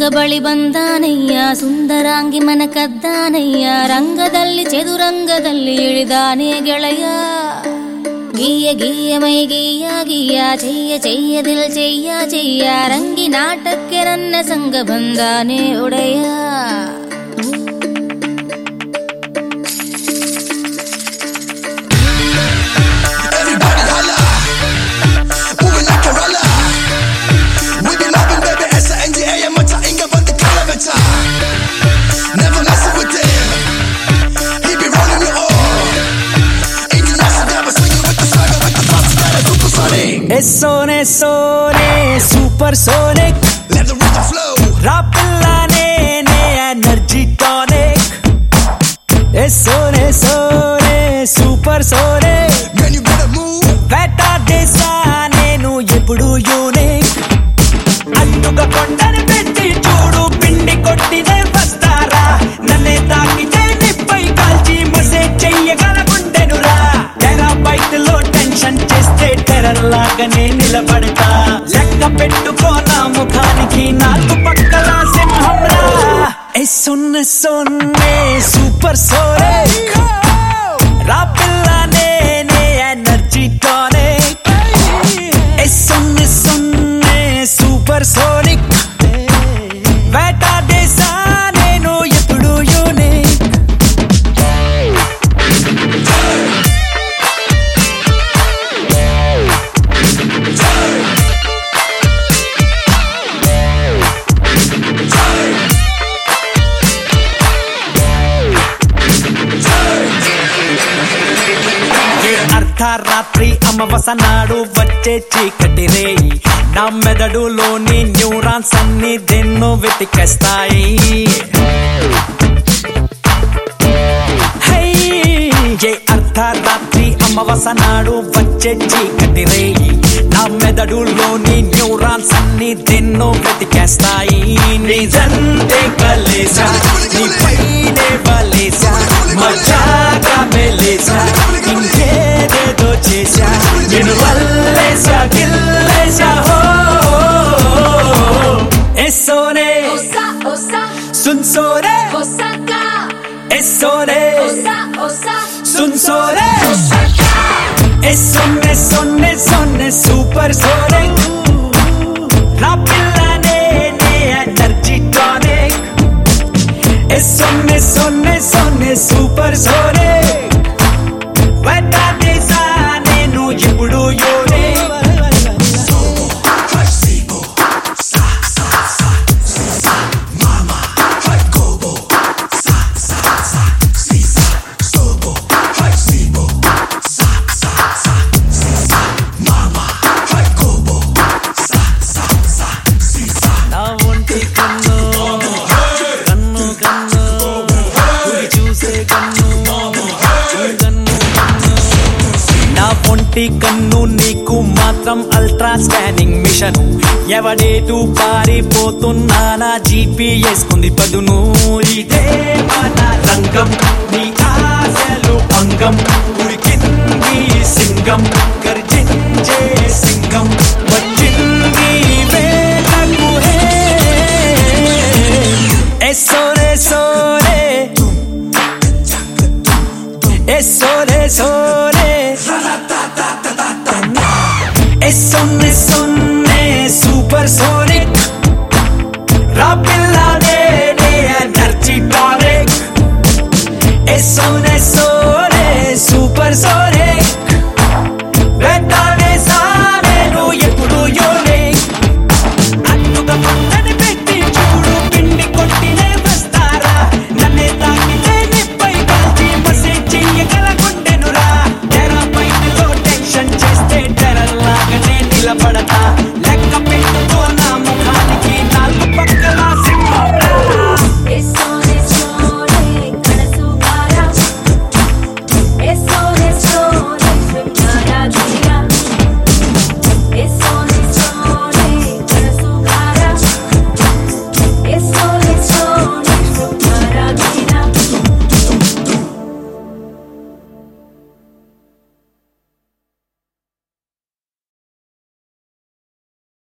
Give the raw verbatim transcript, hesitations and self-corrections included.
ಬಳಿ ಬಂದಾನಯ್ಯ ಸುಂದರಾಂಗಿ ಮನ ಕದ್ದಾನಯ್ಯ ರಂಗದಲ್ಲಿ ಚದುರಂಗದಲ್ಲಿ ಇಳಿದಾನೆ ಗೆಳೆಯ ಗೀಯ ಗೀಯ ಮೈ ಗೀಯ ಗೀಯ ಚೆಯ್ಯ ಚೆಯ್ಯ ದಿಲ್ ಚೆಯ್ಯ ಚೆಯ್ಯ ರಂಗಿ ನಾಟಕ್ಕೆ ನನ್ನ ಸಂಗ ಬಂದಾನೆ ಒಡೆಯ Sone sone supersonic let the rhythm flow rapillane ne energy tonic Sone sone supersonic man you better move beta desa nenu eppudu unique antuga kondani petti chudu pindi kottine vastara nanne taakite nippai kalchi mase cheyyagala gundenura terabyte lo tension cheste terror lagane nilabadta lekka pettukona mukhaniki naaku pakkala simhamra e sonne sonne supersonic rapillane ne energy tonic e sonne sonne supersonic beta desa nenu eppudu unique రాత్రి అమవసనాడు వచ్చే చీకటి రేయి నా మెదడులోని neurons అన్ని దెన్నో వెతికేస్తాయి ఏ అర్ధరాత్రి అమవసనాడు వచ్చే చీకటి రేయి నా మెదడులోని న్యూరాన్స్ అన్ని దెన్నో వెతికేస్తాయి నిజంతే కలేసా నీ పైనే వలేసా మజాగా మెలేసా ఇంకేదేదో చేసా నేను వల్లేసా గిల్లేసా హో ఏ సోనే సున్ సోనే ఏ సోనే సున్ సోనే ఏ సొన్నే సొన్నే సొన్నే సూపర్ సోనే rapillane ne energy tonic e sonne sonne sonne supersonic veta desa nenu eppudu unique కన్ను నీకు మాత్రం అల్ట్రా స్కానింగ్ మిషన్ ఎవడేటు పారిపోతున్నానా జీపీఎస్ కుంది పదును ఇదే మన రంగం నీ ఆశలు అంగం ఉరికింది సింగం గర్జించే సింగం వచ్చింది వేలకు హే ఏ సోరే సోరే ఏ సోరే సోరే e sonne sonne supersonic rapillane ne energy tonic e sonne sonne supersonic